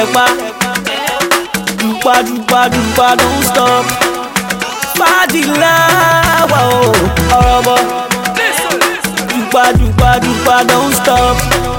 lepa. Dupa, dupa, dupa, don't stop. Fadila, wow, horrible. Dupa, dupa, dupa, don't stop.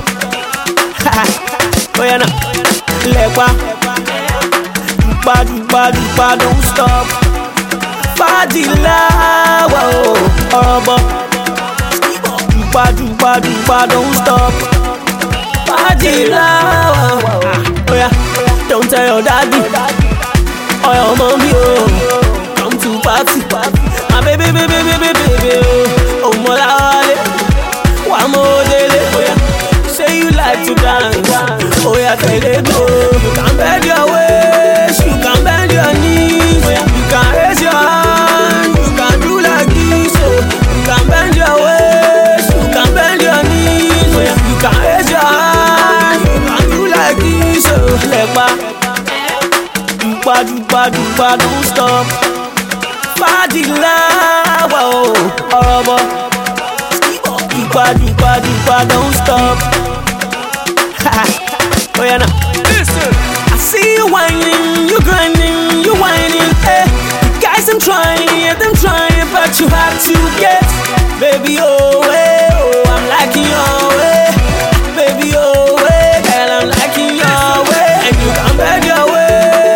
Oh yeah, nah. Lepa. Dupa, dupa, dupa, don't stop. Fadila, wow, horrible. Dupa, dupa, dupa, don't stop. Fadila, wow. Oh yeah, don't tell your daddy or your mommy, oh, come to party. My baby, baby, baby, baby, oh, molawale, one more day, oh yeah. Say you like to dance, oh yeah, tell it go. You can bend your waist, you can bend your knees, you can raise your hand, you can do like this, oh. You can bend your waist, you can bend your knees, you can raise your hand, you can do like this, oh. Lepa. Dupa, dupa, dupa, don't stop. Fadila, wow, horrible. Dupa, dupa, dupa, don't stop. Oh yeah, nah. Listen. I see you whining, you grinding, you whining. Eh. Guys, I'm trying, but you have to get. Baby, oh, hey, oh, I'm liking your way. Baby, oh, hey, girl, I'm liking your way. And you can bend your way.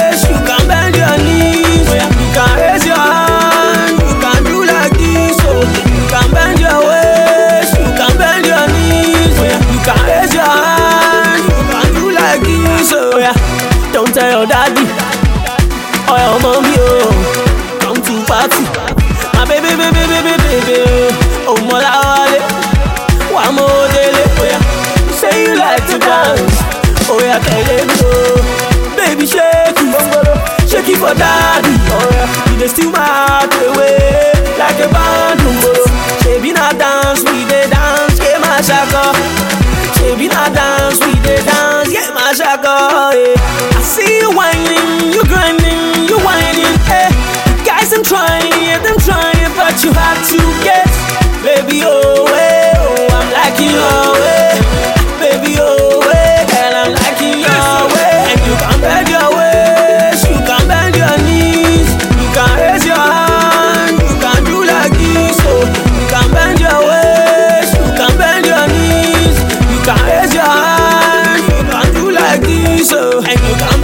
Don't tell your daddy or your mommy, oh, come to party. My baby, baby, baby, baby, oh, molawale, one more day, oh yeah. Say you like to dance, oh yeah, tell it go. Baby, shake it for daddy, oh yeah. You dey steal my heart away like a band, oh. Baby, na dance, we dey dance, get my shaka. Baby, na dance, we dey dance, get my shaka, yeah. I see you whining, you grinding, you whining, eh. Guys, I'm trying, but you have to get. Baby, oh, hey, oh, I'm liking your way. Baby, oh, hey, girl, I'm liking your way. And you can bend your waist, you can bend your knees, you can raise your hand, you can do like this, oh. You can bend your waist, you can bend your knees, you can raise your hand, you can do like this, oh. And you can